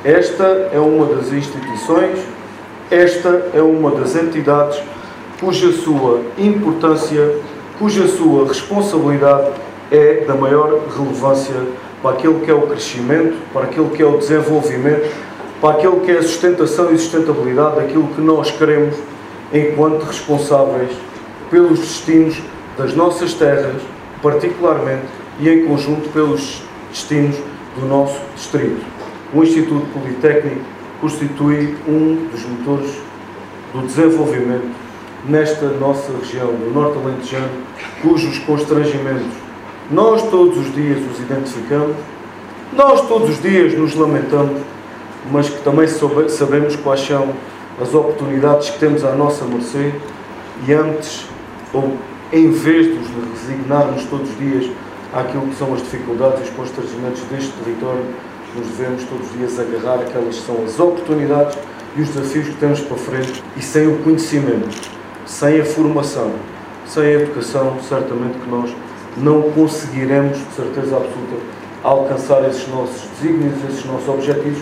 Esta é uma das instituições, esta é uma das entidades cuja sua importância, cuja sua responsabilidade é da maior relevância para aquilo que é o crescimento, para aquilo que é o desenvolvimento, para aquilo que é a sustentação e sustentabilidade daquilo que nós queremos enquanto responsáveis pelos destinos das nossas terras, particularmente, e em conjunto pelos destinos do nosso distrito. O Instituto Politécnico constitui um dos motores do desenvolvimento nesta nossa região do Norte Alentejano, cujos constrangimentos nós todos os dias os identificamos, nós todos os dias nos lamentamos, mas que também sabemos quais são as oportunidades que temos à nossa mercê e antes, ou em vez de nos resignarmos todos os dias àquilo que são as dificuldades e os constrangimentos deste território, nos devemos todos os dias agarrar aquelas que são as oportunidades e os desafios que temos para frente. E sem o conhecimento, sem a formação, sem a educação, certamente que nós não conseguiremos, de certeza absoluta, alcançar esses nossos desígnios, esses nossos objetivos,